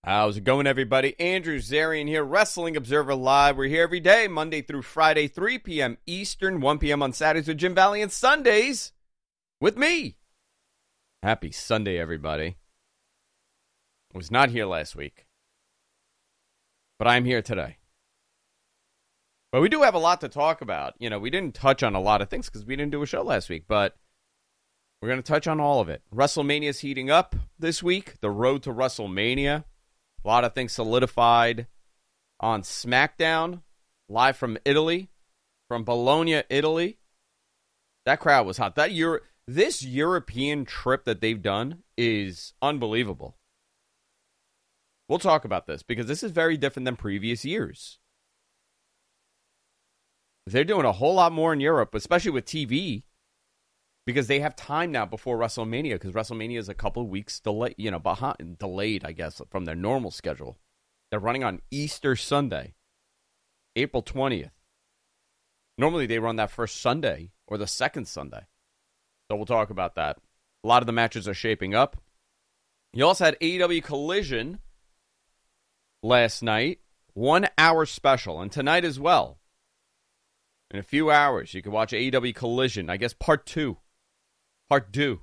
How's it going, everybody? Andrew Zarian here, Wrestling Observer Live. We're here every day, Monday through Friday, 3 p.m. Eastern, 1 p.m. on Saturdays with Jim Valley, and Sundays with me. Happy Sunday, everybody. I was not here last week, but I'm here today. But we do have a lot to talk about. You know, we didn't touch on a lot of things because we didn't do a show last week, but we're going to touch on all of it. WrestleMania is heating up this week, the road to WrestleMania. A lot of things solidified on SmackDown, live from Italy, from Bologna, Italy. That crowd was hot. This European trip that they've done is unbelievable. We'll talk about this because this is very different than previous years. They're doing a whole lot more in Europe, especially with TV, because they have time now before WrestleMania, because WrestleMania is a couple of weeks delayed, I guess, from their normal schedule. They're running on Easter Sunday, April 20th. Normally they run that first Sunday or the second Sunday. So we'll talk about that. A lot of the matches are shaping up. You also had AEW Collision last night, 1 hour special, and tonight as well. In a few hours, you can watch AEW Collision, I guess part 2. Part 2.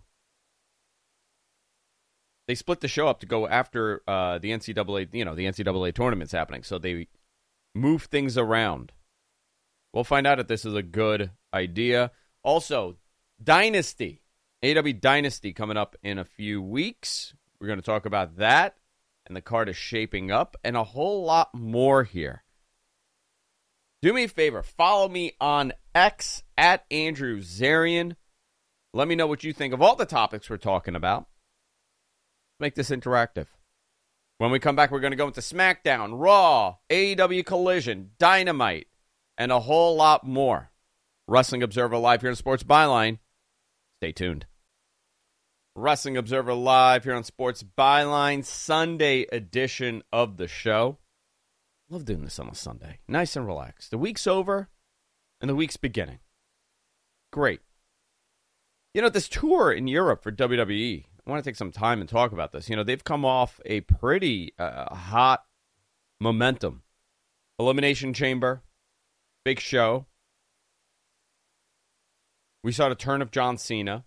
They split the show up to go after the NCAA, the NCAA tournament's happening, so they move things around. We'll find out if this is a good idea. Also, Dynasty, AEW Dynasty coming up in a few weeks. We're going to talk about that, and the card is shaping up, and a whole lot more here. Do me a favor, follow me on X at Andrew Zarian. Let me know what you think of all the topics we're talking about. Make this interactive. When we come back, we're going to go into SmackDown, Raw, AEW Collision, Dynamite, and a whole lot more. Wrestling Observer Live here on Sports Byline. Stay tuned. Wrestling Observer Live here on Sports Byline, Sunday edition of the show. Love doing this on a Sunday. Nice and relaxed. The week's over, and the week's beginning. Great. You know, this tour in Europe for WWE, I want to take some time and talk about this. You know, they've come off a pretty hot momentum. Elimination Chamber, big show. We saw the turn of John Cena.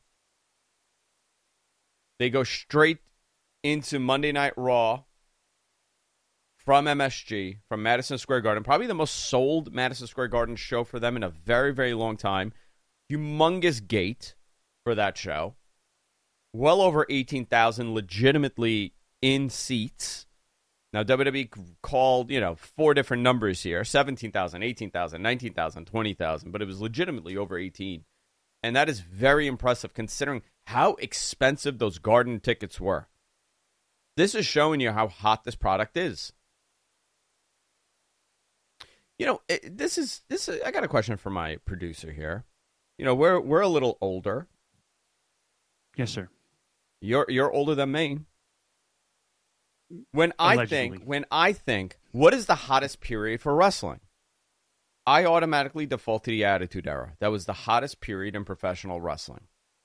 They go straight into Monday Night Raw from MSG, from Madison Square Garden. Probably the most sold Madison Square Garden show for them in a very, very long time. Humongous gate for that show. Well over 18,000 legitimately in seats. Now, WWE called, 4 different numbers here. 17,000, 18,000, 19,000, 20,000. But it was legitimately over 18. And that is very impressive considering how expensive those Garden tickets were. This is showing you how hot this product is. This is. I got a question for my producer here. We're a little older. Yes, sir. You're older than me. When I think, what is the hottest period for wrestling? I automatically default to the Attitude Era. That was the hottest period in professional wrestling.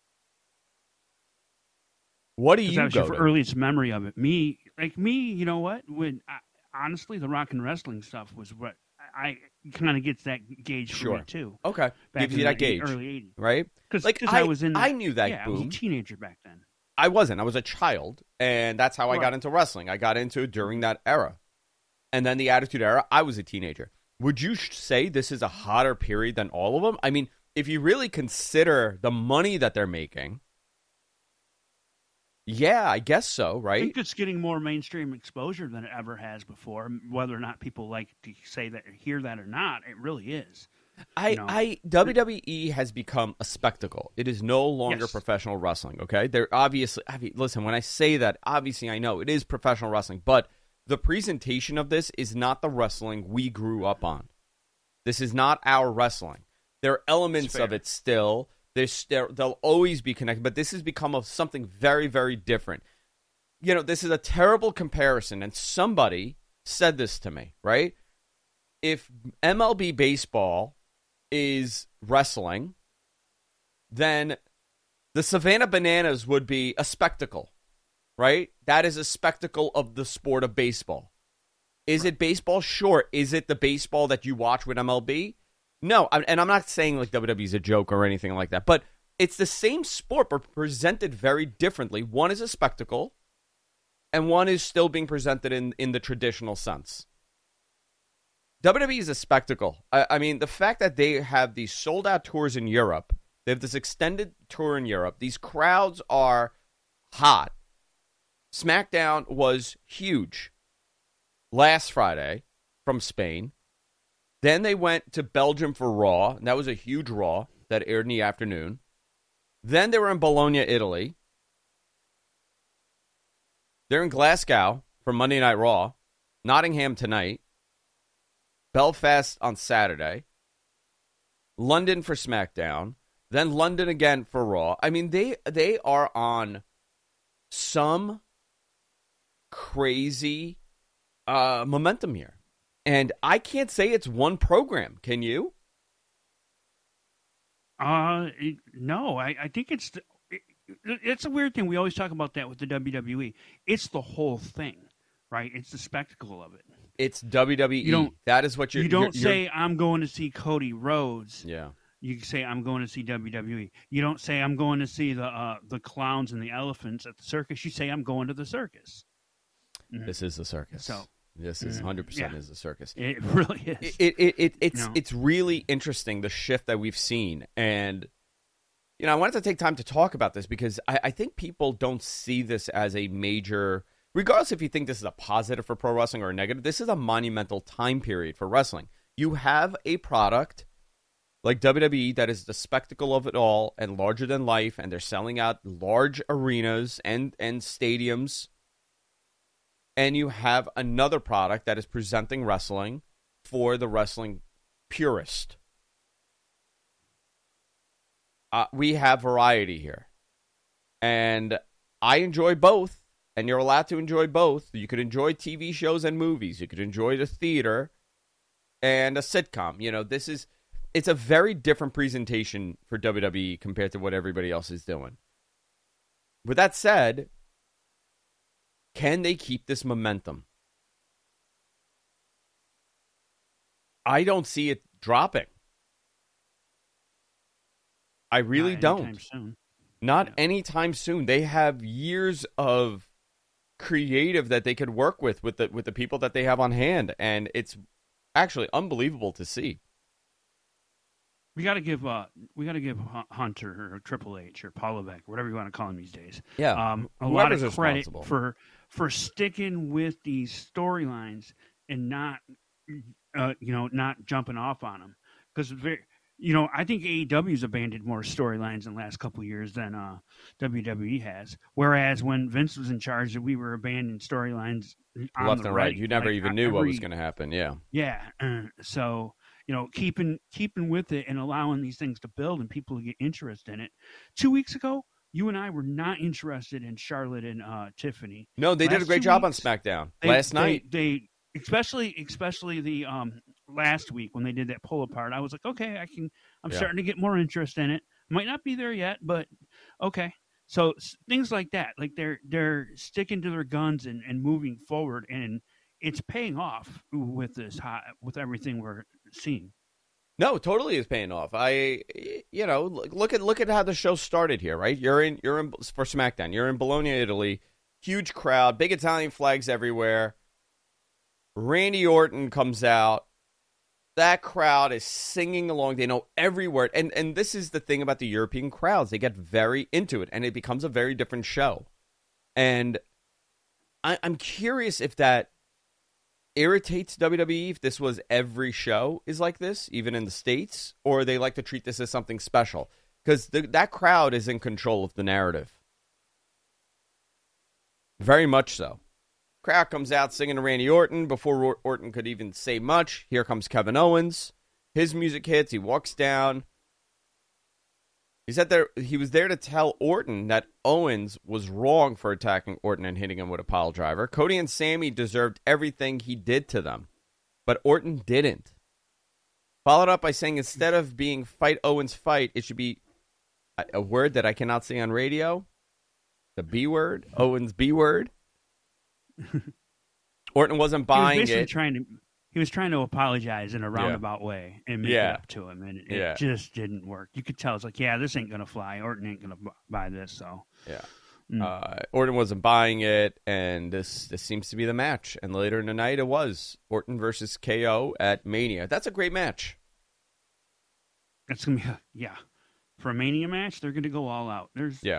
What do you go your to? Earliest memory of it? Me, you know what? Honestly, the rock and wrestling stuff was what I kind of gets that gauge for me too. Okay, gives you that gauge, early '80s, right? Because I was in. I knew that. Yeah, boom. I was a teenager back then. I wasn't. I was a child, and that's how I got into wrestling. I got into it during that era, and then the Attitude Era. I was a teenager. Would you say this is a hotter period than all of them? I mean, if you really consider the money that they're making, yeah, I guess so, right? I think it's getting more mainstream exposure than it ever has before. Whether or not people like to say that or hear that or not, it really is. WWE has become a spectacle. It is no longer professional wrestling, okay? They're obviously, listen, when I say that, obviously I know it is professional wrestling, but the presentation of this is not the wrestling we grew up on. This is not our wrestling. There are elements of it still. They'll always be connected, but this has become something very, very different. This is a terrible comparison, and somebody said this to me, right? If MLB baseball is wrestling, then the Savannah Bananas would be a spectacle. right? That is a spectacle of the sport of baseball. Is it baseball? Sure. Is it the baseball that you watch with MLB? No. And I'm not saying like WWE is a joke or anything like that, but it's the same sport, but presented very differently. One is a spectacle, and one is still being presented in the traditional sense. WWE is a spectacle. I mean, the fact that they have these sold-out tours in Europe, they have this extended tour in Europe, these crowds are hot. SmackDown was huge last Friday from Spain. Then they went to Belgium for Raw, and that was a huge Raw that aired in the afternoon. Then they were in Bologna, Italy. They're in Glasgow for Monday Night Raw, Nottingham tonight, Belfast on Saturday, London for SmackDown, then London again for Raw. I mean, they are on some crazy momentum here. And I can't say it's one program. Can you? No, I think it's a weird thing. We always talk about that with the WWE. It's the whole thing, right? It's the spectacle of it. It's WWE. That is what you don't say, I'm going to see Cody Rhodes. Yeah. You say, I'm going to see WWE. You don't say, I'm going to see the clowns and the elephants at the circus. You say, I'm going to the circus. This is the circus. So this is 100% is the circus. It really is. It's really interesting, the shift that we've seen. And, I wanted to take time to talk about this because I think people don't see this as a major, regardless if you think this is a positive for pro wrestling or a negative, this is a monumental time period for wrestling. You have a product like WWE that is the spectacle of it all and larger than life, and they're selling out large arenas and stadiums. And you have another product that is presenting wrestling for the wrestling purist. We have variety here. And I enjoy both, and you're allowed to enjoy both. You could enjoy TV shows and movies. You could enjoy the theater and a sitcom. It's a very different presentation for WWE compared to what everybody else is doing. With that said, can they keep this momentum? I don't see it dropping. I really don't. Not anytime soon. They have years of creative that they could work with the people that they have on hand, and it's actually unbelievable to see. We got to give Hunter or Triple H or Paul Levesque, whatever you want to call him these days. Yeah, a lot of credit for sticking with these storylines and not jumping off on them, because I think AEW's abandoned more storylines in the last couple of years than WWE has. Whereas when Vince was in charge, we were abandoning storylines left and right. You never even knew what was going to happen. Yeah. Yeah. So, keeping with it and allowing these things to build and people to get interest in it. 2 weeks ago, you and I were not interested in Charlotte and Tiffany. No, they did a great job on SmackDown last night. They especially the last week when they did that pull apart. I was like, okay, I'm starting to get more interest in it. Might not be there yet, but okay. So things like that, like they're sticking to their guns and moving forward, and it's paying off with everything we're seeing. No, it totally is paying off. Look at how the show started here, right? You're in for SmackDown. You're in Bologna, Italy. Huge crowd, big Italian flags everywhere. Randy Orton comes out. That crowd is singing along. They know every word. And this is the thing about the European crowds. They get very into it, and it becomes a very different show. And I'm curious if that irritates WWE, if this was every show is like this, even in the States, or they like to treat this as something special. Because that crowd is in control of the narrative. Very much so. Crowd comes out singing to Randy Orton. Before Orton could even say much, here comes Kevin Owens. His music hits. He walks down. He was there to tell Orton that Owens was wrong for attacking Orton and hitting him with a pile driver. Cody and Sami deserved everything he did to them, but Orton didn't. Followed up by saying instead of being fight Owens fight, it should be a word that I cannot say on radio. The B word? Owens B word? Orton wasn't buying it. He was trying to apologize in a roundabout way and make it up to him, and it just didn't work. You could tell it's like, this ain't gonna fly. Orton ain't gonna buy this. So Orton wasn't buying it, and this seems to be the match. And later in the night, it was Orton versus KO at Mania. That's a great match. It's gonna be for a Mania match. They're gonna go all out.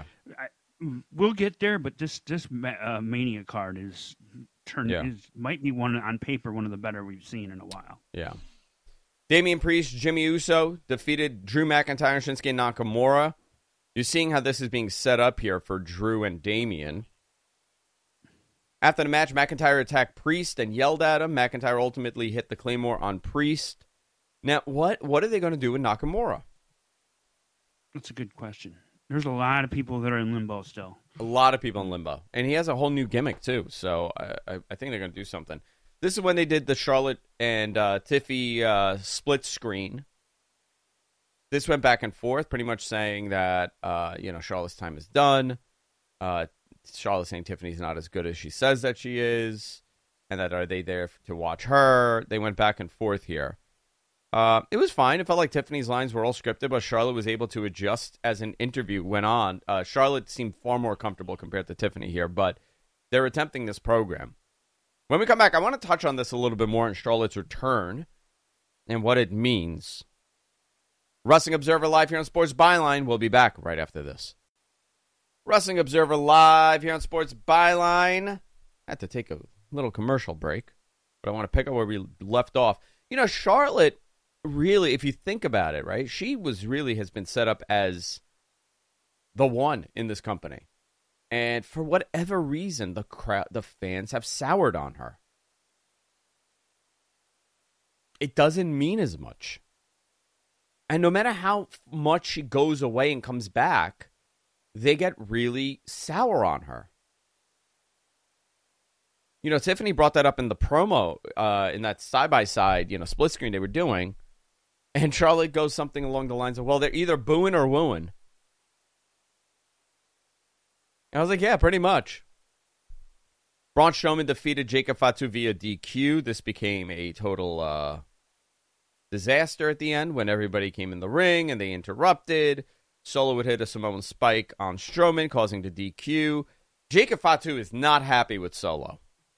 We'll get there, but this Mania card is might be one on paper one of the better we've seen in a while. Yeah. Damian Priest, Jimmy Uso defeated Drew McIntyre and Shinsuke Nakamura. You're seeing how this is being set up here for Drew and Damian. After the match, McIntyre attacked Priest and yelled at him. McIntyre ultimately hit the Claymore on Priest. Now, what are they going to do with Nakamura? That's a good question. There's a lot of people that are in limbo still. A lot of people in limbo. And he has a whole new gimmick, too. So I think they're going to do something. This is when they did the Charlotte and Tiffy split screen. This went back and forth, pretty much saying that, Charlotte's time is done. Charlotte saying Tiffany's not as good as she says that she is. And that are they there to watch her? They went back and forth here. It was fine. It felt like Tiffany's lines were all scripted, but Charlotte was able to adjust as an interview went on. Charlotte seemed far more comfortable compared to Tiffany here, but they're attempting this program. When we come back, I want to touch on this a little bit more in Charlotte's return and what it means. Wrestling Observer Live here on Sports Byline. We'll be back right after this. Wrestling Observer Live here on Sports Byline. I had to take a little commercial break, but I want to pick up where we left off. Charlotte, really, if you think about it, right, she has been set up as the one in this company. And for whatever reason, the fans have soured on her. It doesn't mean as much. And no matter how much she goes away and comes back, they get really sour on her. Tiffany brought that up in the promo, in that side-by-side, split screen they were doing. And Charlotte goes something along the lines of, well, they're either booing or wooing. And I was like, yeah, pretty much. Braun Strowman defeated Jacob Fatu via DQ. This became a total disaster at the end when everybody came in the ring and they interrupted. Solo would hit a Samoan spike on Strowman, causing the DQ. Jacob Fatu is not happy with Solo.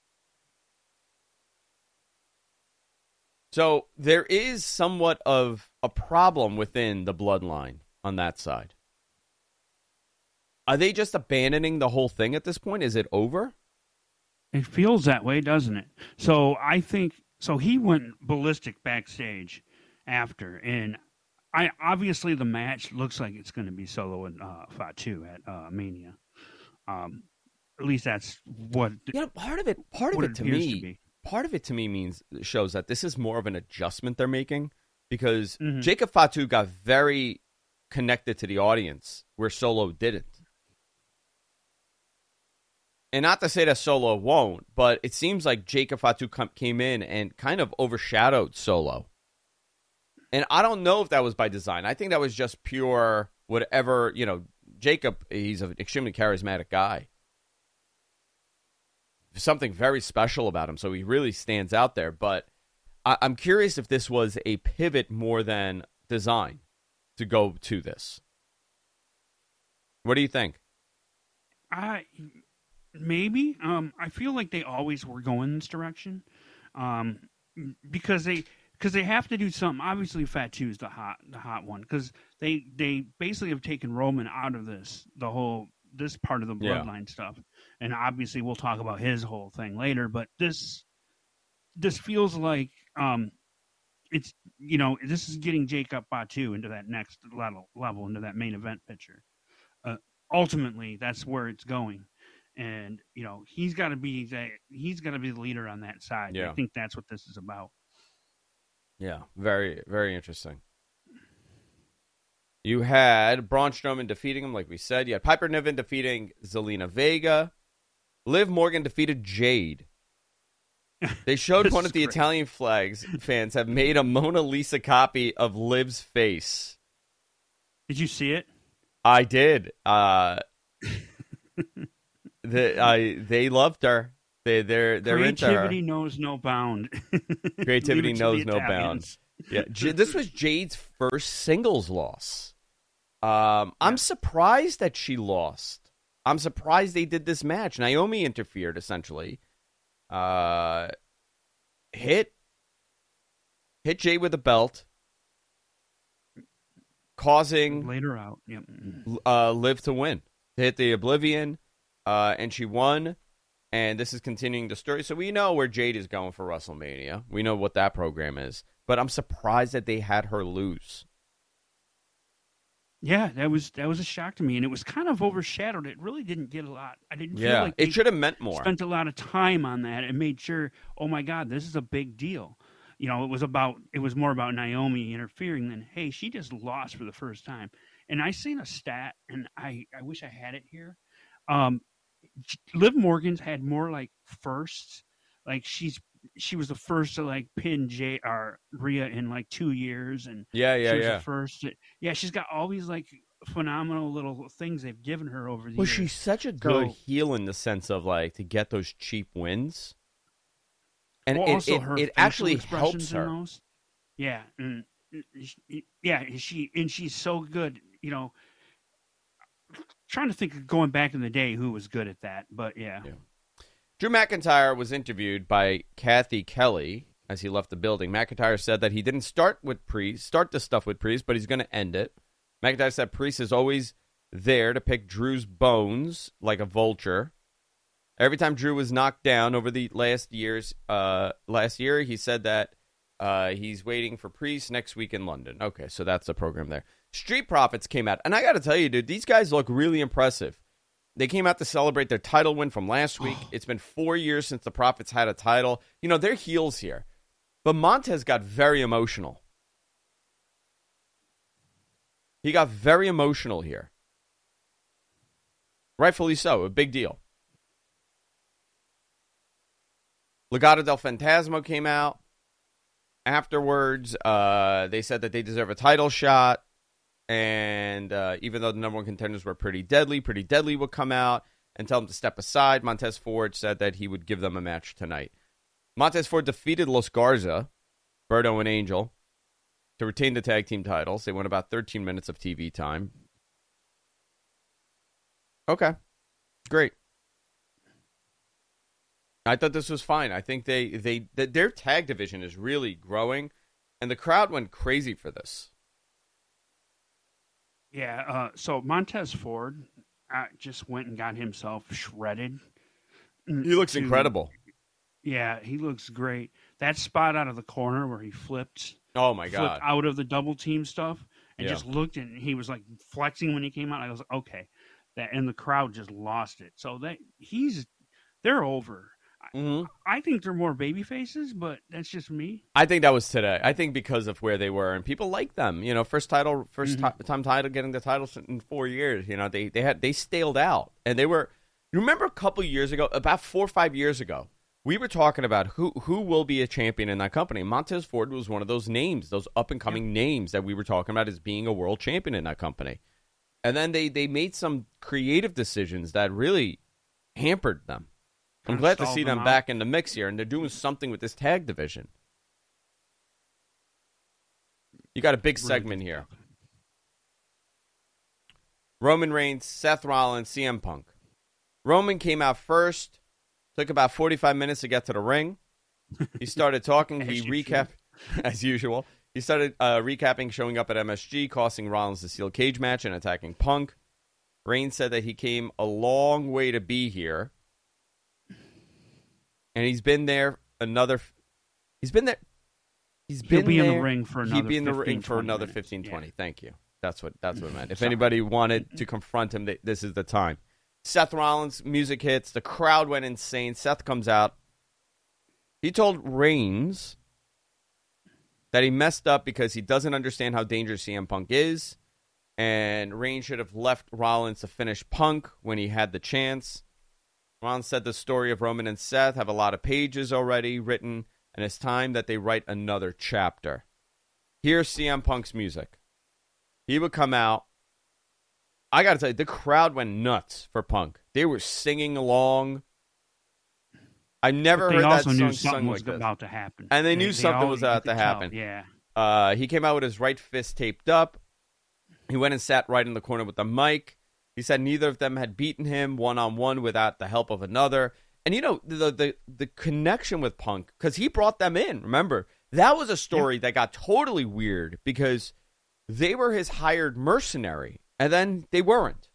So there is somewhat of a problem within the bloodline on that side. Are they just abandoning the whole thing at this point? Is it over? It feels that way, doesn't it? So I think he went ballistic backstage after, and obviously the match looks like it's going to be Solo and Fatu at Mania. At least that's what. Part of it to me shows that this is more of an adjustment they're making because Jacob Fatu got very connected to the audience where Solo didn't. And not to say that Solo won't, but it seems like Jacob Fatu came in and kind of overshadowed Solo. And I don't know if that was by design. I think that was just pure whatever, Jacob, he's an extremely charismatic guy. Something very special about him, so he really stands out there. But I'm curious if this was a pivot more than design to go to this. What do you think? Maybe. I feel like they always were going this direction, because they have to do something. Obviously, Fatu is the hot one because they basically have taken Roman out of this part of the bloodline stuff, and obviously we'll talk about his whole thing later. But this feels like it's this is getting Jacob Fatu into that next level into that main event picture. Ultimately, that's where it's going. And he's got to be the leader on that side. Yeah. I think that's what this is about. Yeah, very, very interesting. You had Braun Strowman defeating him, like we said. You had Piper Niven defeating Zelina Vega. Liv Morgan defeated Jade. They showed one of the Italian flags fans have made a Mona Lisa copy of Liv's face. Did you see it? I did. They loved her. They're into her. Creativity knows no bound. Creativity Leave it to knows the no Italians. bounds. Yeah, this was Jade's first singles loss. I'm surprised that she lost. I'm surprised they did this match. Naomi interfered, essentially. Hit Jade with a belt, causing Later out. Yep. Liv to win. Hit the Oblivion, and she won. And this is continuing the story. So we know where Jade is going for WrestleMania. We know what that program is. But I'm surprised that they had her lose. Yeah, that was a shock to me, and it was kind of overshadowed. It really didn't get a lot. I didn't feel like it should have meant more. Spent a lot of time on that and made sure, oh my God, this is a big deal. You know, it was more about Naomi interfering than, hey, she just lost for the first time. And I seen a stat, and I wish I had it here. Liv Morgan's had more like firsts. Like she was the first to like pin Rhea in like 2 years, and she was the first. She's got all these like phenomenal little things they've given her over the years. She's such a good heel in the sense of like to get those cheap wins, and it actually helps her. Yeah, she's so good. You know, trying to think of going back in the day who was good at that, but yeah. Drew McIntyre was interviewed by Kathy Kelly as he left the building. McIntyre said that he didn't start the stuff with Priest, but he's going to end it. McIntyre said Priest is always there to pick Drew's bones like a vulture. Every time Drew was knocked down over the last year, he said that he's waiting for Priest next week in London. Okay, so that's the program there. Street Profits came out, and I got to tell you, dude, these guys look really impressive. They came out to celebrate their title win from last week. It's been 4 years since the Profits had a title. You know, they're heels here. But Montez got very emotional. He got very emotional here. Rightfully so. A big deal. Legado del Fantasma came out. Afterwards, they said that they deserve a title shot. And even though the number one contenders were Pretty Deadly would come out and tell them to step aside. Montez Ford said that he would give them a match tonight. Montez Ford defeated Los Garza, Berto and Angel, to retain the tag team titles. They won about 13 minutes of TV time. Okay, great. I thought this was fine. I think their tag division is really growing, and the crowd went crazy for this. Yeah, so Montez Ford just went and got himself shredded. He looks incredible. Yeah, he looks great. That spot out of the corner where he flipped. Oh my God! Out of the double team stuff and just looked, and he was like flexing when he came out. I was like, okay, and the crowd just lost it. So they're over. Mm-hmm. I think they're more baby faces, but that's just me. I think that was today. I think because of where they were and people like them. You know, first time title, getting the title in 4 years. You know, they staled out, and they were. You remember a couple years ago, about 4 or 5 years ago, we were talking about who will be a champion in that company. Montez Ford was one of those names, those up and coming names that we were talking about as being a world champion in that company. And then they made some creative decisions that really hampered them. I'm glad to see them back in the mix here, and they're doing something with this tag division. You got a big segment here. Roman Reigns, Seth Rollins, CM Punk. Roman came out first, took about 45 minutes to get to the ring. He started talking. He recapped, as usual. He started recapping showing up at MSG, costing Rollins the steel cage match and attacking Punk. Reigns said that he came a long way to be here. And he's been there He's been there. He'll be in the ring for another. He'd be in the ring for another 15-20. Yeah. Thank you. That's what it meant. If anybody wanted to confront him, this is the time. Seth Rollins, music hits. The crowd went insane. Seth comes out. He told Reigns that he messed up because he doesn't understand how dangerous CM Punk is. And Reigns should have left Rollins to finish Punk when he had the chance. Rollins said the story of Roman and Seth have a lot of pages already written, and it's time that they write another chapter. Here's CM Punk's music. He would come out. I got to tell you, the crowd went nuts for Punk. They were singing along. I never heard that song sung like this. About to happen. And they knew something was about to happen. Yeah. He came out with his right fist taped up. He went and sat right in the corner with the mic. He said neither of them had beaten him one-on-one without the help of another. And, you know, the connection with Punk, because he brought them in, remember? That was a story that got totally weird because they were his hired mercenary, and then they weren't.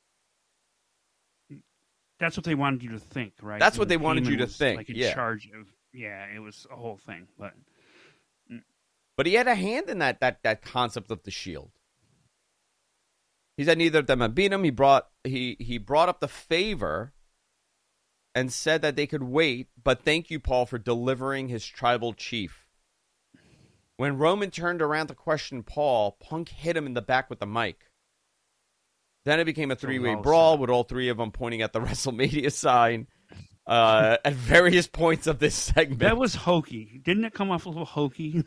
That's what they wanted you to think, right? That's what they wanted you to think, like in charge of, it was a whole thing. But he had a hand in that concept of the Shield. He said neither of them had beat him. He brought up the favor and said that they could wait, but thank you, Paul, for delivering his tribal chief. When Roman turned around to question Paul, Punk hit him in the back with the mic. Then it became a three-way brawl with all three of them pointing at the WrestleMania sign at various points of this segment. That was hokey. Didn't it come off a little hokey?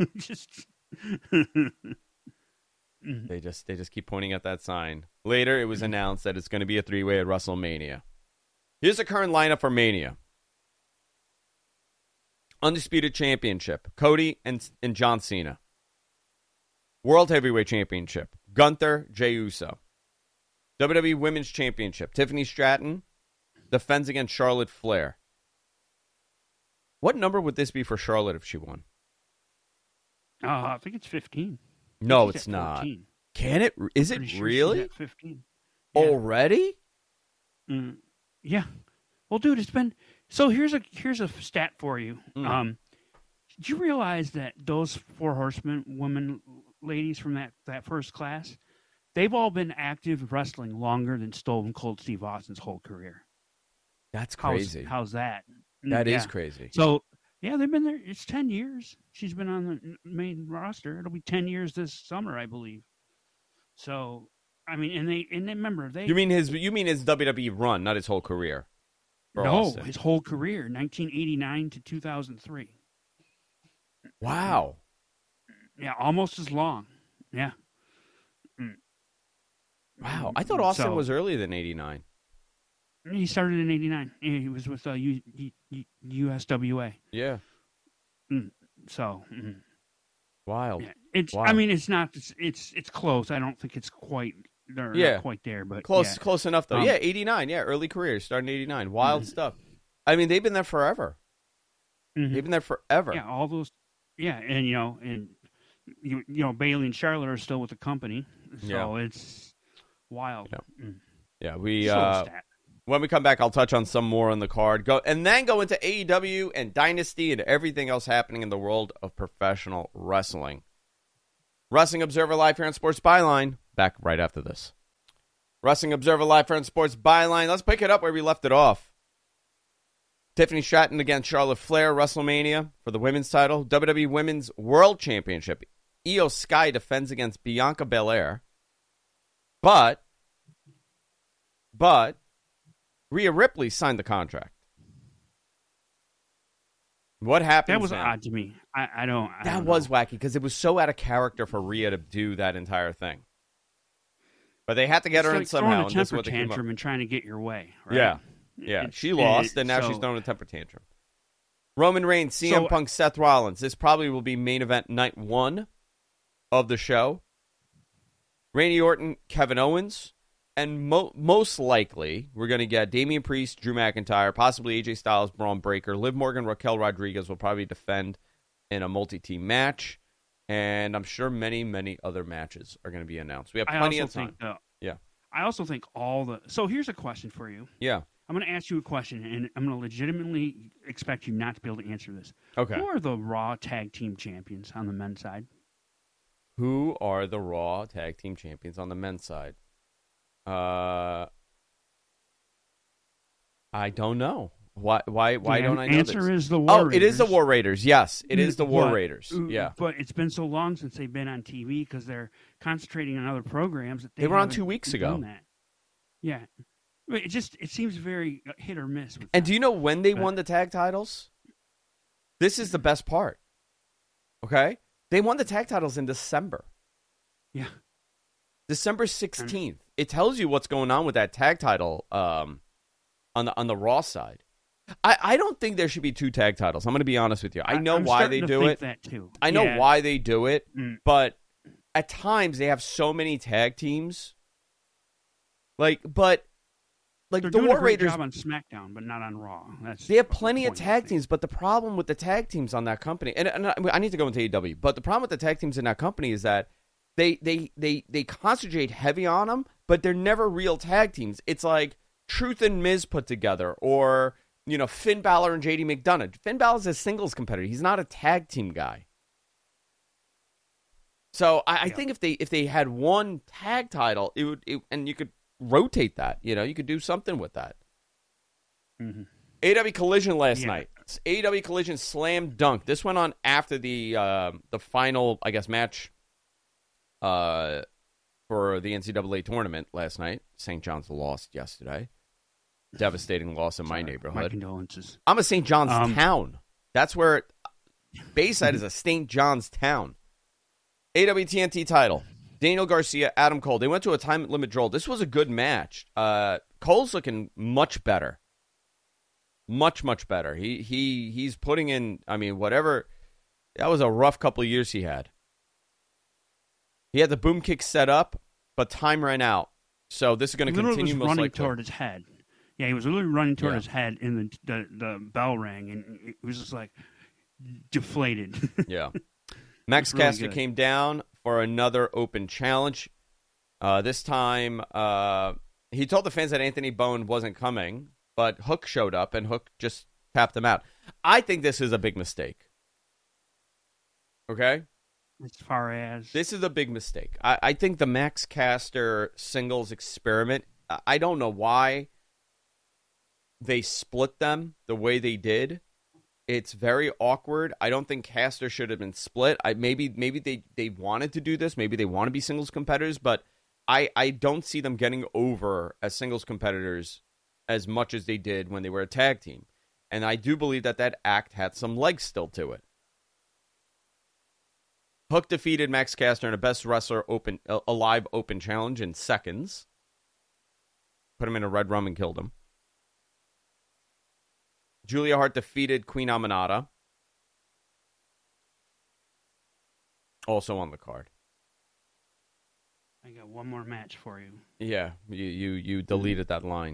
They just keep pointing at that sign. Later, it was announced that it's going to be a three-way at WrestleMania. Here's the current lineup for Mania. Undisputed Championship, Cody and John Cena. World Heavyweight Championship, Gunther, Jey Uso. WWE Women's Championship, Tiffany Stratton defends against Charlotte Flair. What number would this be for Charlotte if she won? I think it's 15. No, it's not. 14. Can it? Is it Sure really? 15. Yeah. Already? Yeah. Well, dude, it's been so. Here's a stat for you. Did you realize that those 4 Horsemen women ladies from that first class, they've all been active wrestling longer than Stone Cold Steve Austin's whole career? That's crazy. How's that? That is crazy. So. Yeah, they've been there. It's 10 years. She's been on the main roster. It'll be 10 years this summer, I believe. So, I mean, and they remember they. You mean his WWE run, not his whole career? Austin. His whole career, 1989 to 2003. Wow. Yeah, almost as long. Yeah. Wow, I thought Austin was earlier than 89. He started in 89. He was with USWA. Yeah. So. Wild. Yeah. Wild. I mean, it's not. It's close. I don't think it's quite. They're not quite there, but close enough though. 89. Yeah, early career, starting in 89. Wild stuff. I mean, they've been there forever. Mm-hmm. They've been there forever. Yeah, all those. Yeah, and Bayley and Charlotte are still with the company, so it's wild. Yeah, we. When we come back, I'll touch on some more on the card. Go into AEW and Dynasty and everything else happening in the world of professional wrestling. Wrestling Observer Live here on Sports Byline. Back right after this. Wrestling Observer Live here on Sports Byline. Let's pick it up where we left it off. Tiffany Stratton against Charlotte Flair, WrestleMania for the women's title. WWE Women's World Championship. Io Sky defends against Bianca Belair. But Rhea Ripley signed the contract. What happened? That was odd to me. I don't was wacky because it was so out of character for Rhea to do that entire thing. But they had to get her in somehow. Throwing a temper tantrum and trying to get your way. Right? Yeah. She lost, and now she's throwing a temper tantrum. Roman Reigns, CM Punk, Seth Rollins. This probably will be main event night 1 of the show. Randy Orton, Kevin Owens. And most likely, we're going to get Damian Priest, Drew McIntyre, possibly AJ Styles, Braun Breaker. Liv Morgan, Raquel Rodriguez will probably defend in a multi-team match. And I'm sure many, many other matches are going to be announced. We have plenty of time. I also think So here's a question for you. Yeah. I'm going to ask you a question, and I'm going to legitimately expect you not to be able to answer this. Okay. Who are the Raw Tag Team Champions on the men's side? Who are the Raw Tag Team Champions on the men's side? I don't know. Why don't I know this? The answer is the War Raiders. It is the War Raiders. Yes, it is the War Raiders. Yeah. But it's been so long since they've been on TV because they're concentrating on other programs. That they were on 2 weeks ago. That. Yeah. It seems very hit or miss. And do you know when they won the tag titles? This is the best part. Okay? They won the tag titles in December. Yeah. December 16th. it tells you what's going on with that tag title on the Raw side. I don't think there should be 2 tag titles. I'm going to be honest with you. I know why they do it. That too. I know why they do it, but at times they have so many tag teams. They're the doing War a great Raiders job on SmackDown, but not on Raw. They have plenty of tag teams, but the problem with the tag teams on that company, and I need to go into AEW, but the problem with the tag teams in that company is that they concentrate heavy on them, but they're never real tag teams. It's like Truth and Miz put together, or Finn Balor and JD McDonough. Finn Balor's a singles competitor. He's not a tag team guy. So I think if they had one tag title, and you could rotate that. You could do something with that. Mm-hmm. AEW Collision last night. AEW Collision slam dunk. This went on after the final, I guess, match for the NCAA tournament last night. St. John's lost yesterday. Devastating loss in my neighborhood. My condolences. I'm a St. John's town. That's where Bayside is a St. John's town. AEW TNT title. Daniel Garcia, Adam Cole. They went to a time limit draw. This was a good match. Cole's looking much better. Much, much better. He's putting in, whatever. That was a rough couple of years he had. He had the boom kick set up, but time ran out. So this is going to continue most likely. Running toward his head. Yeah, he was literally running toward his head, and the bell rang, and it was just like deflated. Yeah. Max Caster came down for another open challenge. This time, he told the fans that Anthony Bone wasn't coming, but Hook showed up, and Hook just tapped him out. I think this is a big mistake. Okay? As far as... This is a big mistake. I think the Max Caster singles experiment, I don't know why they split them the way they did. It's very awkward. I don't think Caster should have been split. Maybe they wanted to do this. Maybe they want to be singles competitors, but I don't see them getting over as singles competitors as much as they did when they were a tag team. And I do believe that act had some legs still to it. Hook defeated Max Caster in a Best Wrestler Alive Open Challenge in seconds. Put him in a red rum and killed him. Julia Hart defeated Queen Aminata. Also on the card. I got one more match for you. Yeah, you deleted that line.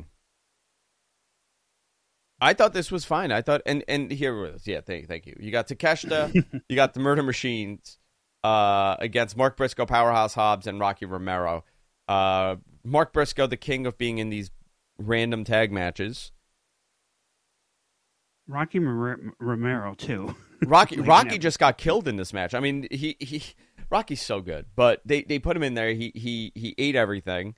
I thought this was fine. I thought, and here it was. Yeah, thank you. You got Takeshita, you got the Murder Machines against Mark Briscoe, Powerhouse Hobbs, and Rocky Romero. Mark Briscoe, the king of being in these random tag matches. Rocky Romero too. Rocky just got killed in this match. I mean, Rocky's so good, but they put him in there. He ate everything.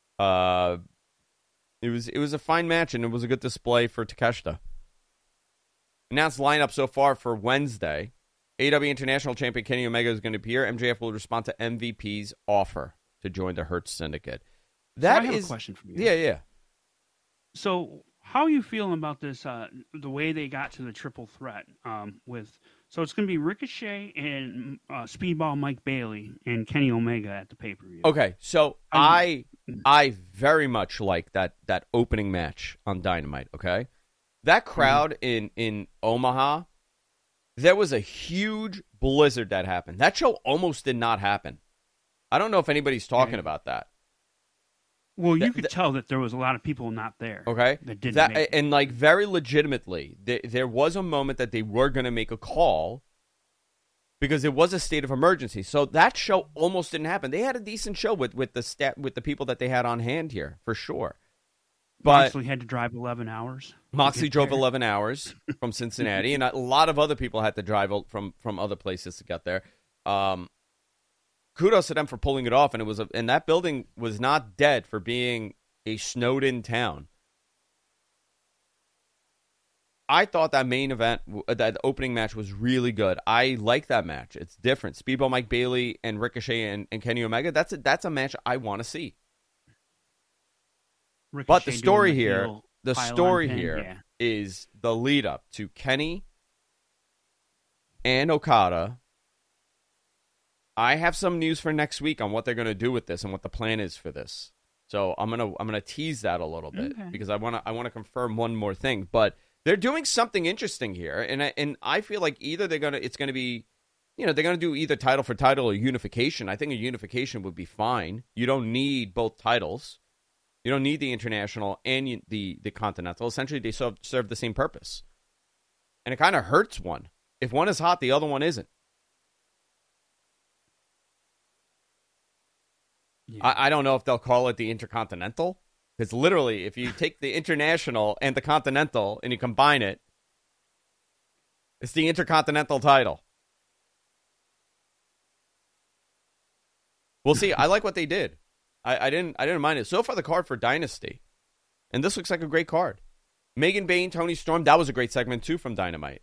It was a fine match, and it was a good display for Takeshita. Announced lineup so far for Wednesday. AEW International Champion Kenny Omega is going to appear. MJF will respond to MVP's offer to join the Hurt Syndicate. I have a question for you. Yeah. So, how are you feeling about this? The way they got to the triple threat so it's going to be Ricochet and Speedball Mike Bailey and Kenny Omega at the pay-per-view. Okay, so I very much like that opening match on Dynamite. Okay, that crowd in Omaha, there was a huge blizzard that happened. That show almost did not happen. I don't know if anybody's talking about that. Well, you could tell that there was a lot of people not there. Okay. That didn't make it. And like very legitimately, there was a moment that they were going to make a call because it was a state of emergency. So that show almost didn't happen. They had a decent show with the people that they had on hand here, for sure. But Moxley had to drive 11 hours. Moxley drove 11 hours from Cincinnati, and a lot of other people had to drive from other places to get there. Kudos to them for pulling it off, and that building was not dead for being a snowed-in town. I thought that main event, that opening match, was really good. I like that match. It's different. Speedball Mike Bailey and Ricochet and Kenny Omega. That's a match I want to see. Ricochet, but the story here is the lead up to Kenny and Okada. I have some news for next week on what they're going to do with this and what the plan is for this. So I'm gonna tease that a little bit Okay. because I wanna confirm one more thing. But they're doing something interesting here, and I feel like either they're gonna be, they're gonna do either title for title or unification. I think a unification would be fine. You don't need both titles. You don't need the international and the continental. Essentially, they serve the same purpose, and it kind of hurts one if one is hot, the other one isn't. Yeah. I don't know if they'll call it the Intercontinental, because literally, if you take the International and the Continental and you combine it, it's the Intercontinental title. We'll see. I like what they did. I didn't mind it. So far, the card for Dynasty, and this looks like a great card. Megan Bayne, Toni Storm. That was a great segment too from Dynamite.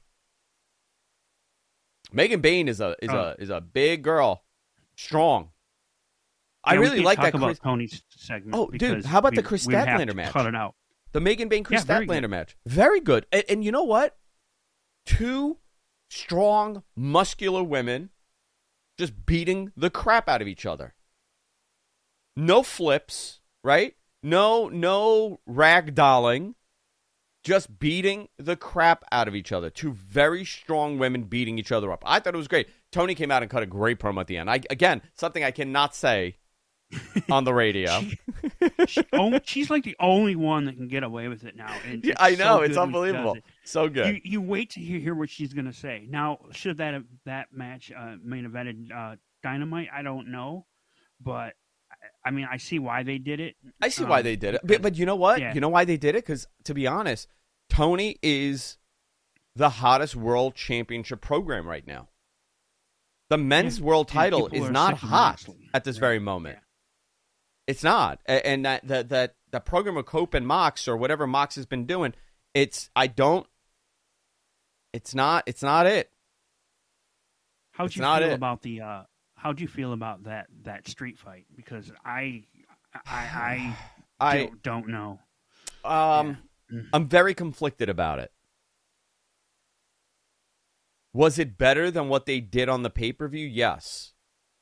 Megan Bayne is a big girl, strong. I really like that. About Tony's segment. Oh, dude, how about the Chris Statlander match? Cut it out. The Megan Bayne Chris Statlander match. Very good. And you know what? Two strong, muscular women just beating the crap out of each other. No flips, right? No ragdolling. Just beating the crap out of each other. Two very strong women beating each other up. I thought it was great. Tony came out and cut a great promo at the end. Again, something I cannot say on the radio. She's like the only one that can get away with it now. And yeah, I know. It's unbelievable. So good. You wait to hear what she's going to say. Now, should that match main evented Dynamite? I don't know. But, I mean, I see why they did it. I see why they did it. But you know what? Yeah. You know why they did it? Because, to be honest, Tony is the hottest world championship program right now. The men's world title is not hot at this very moment. Yeah. It's not. And that program of Cope and Mox or whatever Mox has been doing, it's not it. How'd you feel about that street fight? Because I don't know. I'm very conflicted about it. Was it better than what they did on the pay-per-view? Yes.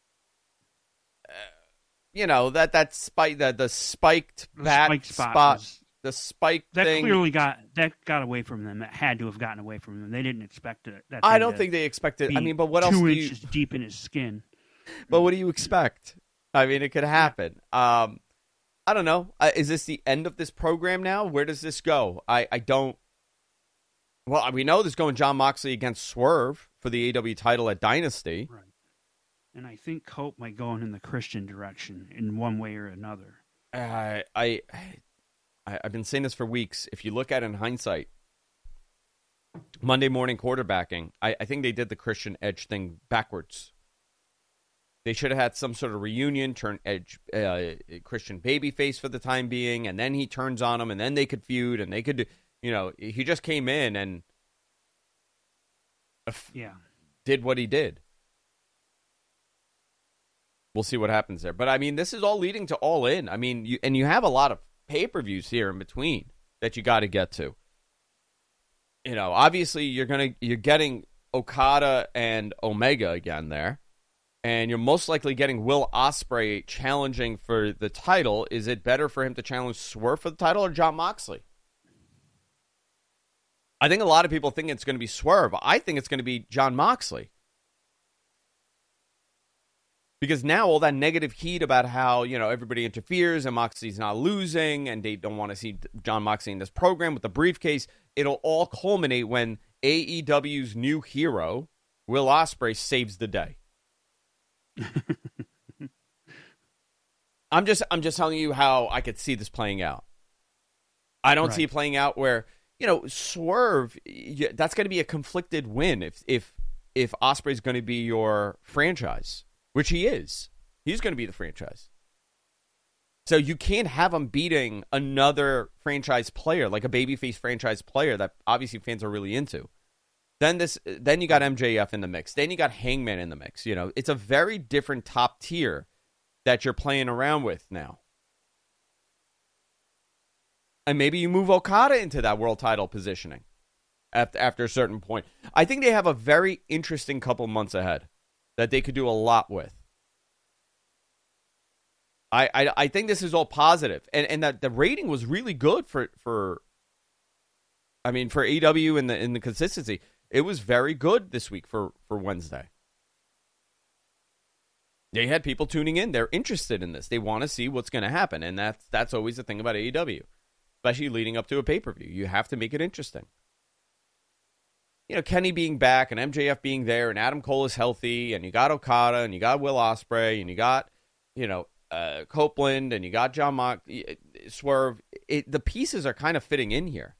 That spike, the spiked bat spot, the spike thing clearly got away from them. That had to have gotten away from them. They didn't expect it. I don't think they expected. I mean, but what else? 2 inches deep in his skin. But what do you expect? I mean, it could happen. I don't know. Is this the end of this program now? Where does this go? I don't. Well, we know there's going Jon Moxley against Swerve for the AEW title at Dynasty. Right. And I think Cope might go in the Christian direction in one way or another. I've been saying this for weeks. If you look at it in hindsight, Monday morning quarterbacking, I think they did the Christian Edge thing backwards. They should have had some sort of reunion, turn Edge Christian babyface for the time being, and then he turns on him, and then they could feud, and they could, he just came in and did what he did. We'll see what happens there. But, I mean, this is all leading to All In. I mean, you have a lot of pay-per-views here in between that you got to get to. Obviously you're getting Okada and Omega again there. And you're most likely getting Will Ospreay challenging for the title. Is it better for him to challenge Swerve for the title or Jon Moxley? I think a lot of people think it's going to be Swerve. I think it's going to be Jon Moxley. Because now all that negative heat about how, everybody interferes and Moxley's not losing and they don't want to see Jon Moxley in this program with the briefcase, it'll all culminate when AEW's new hero, Will Ospreay, saves the day. I'm just telling you how I could see this playing out. I don't see it playing out where, Swerve, that's going to be a conflicted win if Ospreay's going to be your franchise. Which he is. He's going to be the franchise. So you can't have him beating another franchise player, like a babyface franchise player that obviously fans are really into. Then you got MJF in the mix. Then you got Hangman in the mix. It's a very different top tier that you're playing around with now. And maybe you move Okada into that world title positioning after a certain point. I think they have a very interesting couple months ahead that they could do a lot with. I think this is all positive, and that the rating was really good for AEW and the consistency. It was very good this week for Wednesday. They had people tuning in. They're interested in this. They want to see what's going to happen, and that's always the thing about AEW, especially leading up to a pay-per-view. You have to make it interesting. You know, Kenny being back and MJF being there and Adam Cole is healthy and you got Okada and you got Will Ospreay and you got, Copeland and you got John Mock, Swerve. The pieces are kind of fitting in here.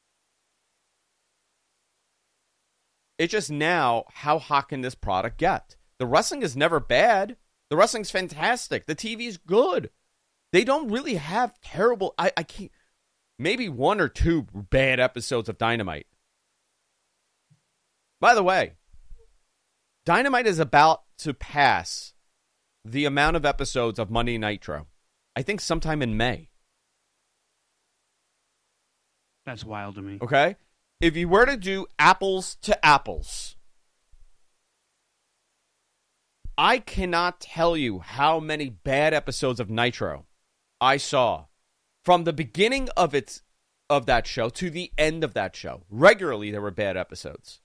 It's just now, how hot can this product get? The wrestling is never bad. The wrestling's fantastic. The TV's good. They don't really have terrible... I can't... Maybe one or two bad episodes of Dynamite. By the way, Dynamite is about to pass the amount of episodes of Monday Nitro. I think sometime in May. That's wild to me. Okay? If you were to do apples to apples, I cannot tell you how many bad episodes of Nitro I saw from the beginning of that show to the end of that show. Regularly, there were bad episodes.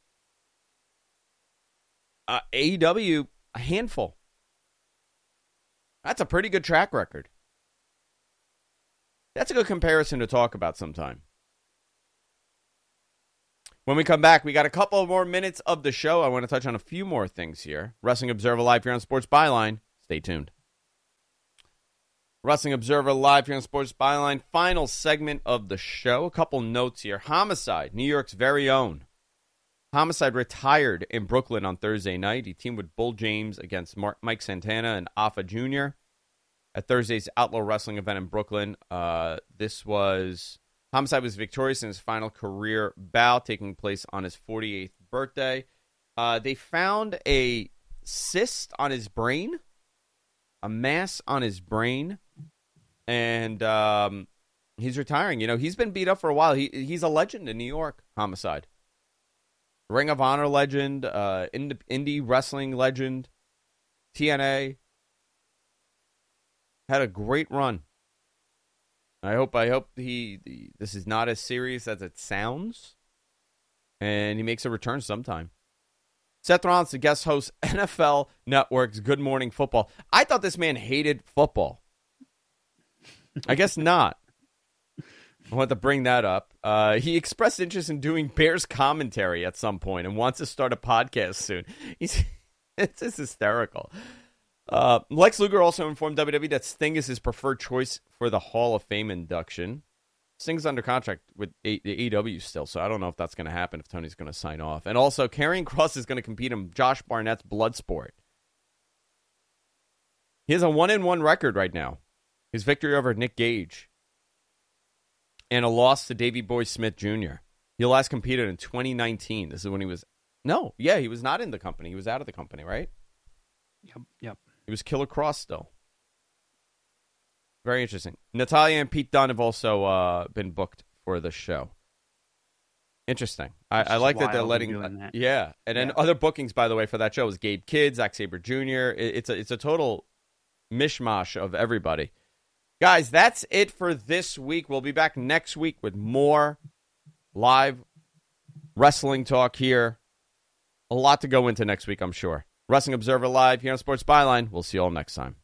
AEW, a handful. That's a pretty good track record. That's a good comparison to talk about sometime. When we come back, we got a couple more minutes of the show. I want to touch on a few more things here. Wrestling Observer Live here on Sports Byline. Stay tuned. Wrestling Observer Live here on Sports Byline. Final segment of the show. A couple notes here. Homicide, New York's very own. Homicide retired in Brooklyn on Thursday night. He teamed with Bull James against Mike Santana and Alpha Jr. at Thursday's Outlaw Wrestling event in Brooklyn. Homicide was victorious in his final career bout, taking place on his 48th birthday. They found a cyst on his brain, a mass on his brain, and he's retiring. You know, he's been beat up for a while. He's a legend in New York, Homicide. Ring of Honor legend, indie wrestling legend, TNA. Had a great run. I hope this is not as serious as it sounds, and he makes a return sometime. Seth Rollins, the guest host, NFL Network's Good Morning Football. I thought this man hated football. I guess not. I want to bring that up. He expressed interest in doing Bears commentary at some point and wants to start a podcast soon. It's just hysterical. Lex Luger also informed WWE that Sting is his preferred choice for the Hall of Fame induction. Sting's under contract with AEW still, so I don't know if that's going to happen, if Tony's going to sign off. And also, Karrion Kross is going to compete in Josh Barnett's Bloodsport. He has a 1-1 record right now. His victory over Nick Gage. And a loss to Davey Boy Smith Jr. He last competed in 2019. This is when he was... No, yeah, he was not in the company. He was out of the company, right? Yep. He was Killer Kross still. Very interesting. Natalya and Pete Dunne have also been booked for the show. Interesting. I like that they're letting... that. Yeah. And then other bookings, by the way, for that show was Gabe Kidd, Zack Sabre Jr. It's a total mishmash of everybody. Guys, that's it for this week. We'll be back next week with more live wrestling talk here. A lot to go into next week, I'm sure. Wrestling Observer Live here on Sports Byline. We'll see you all next time.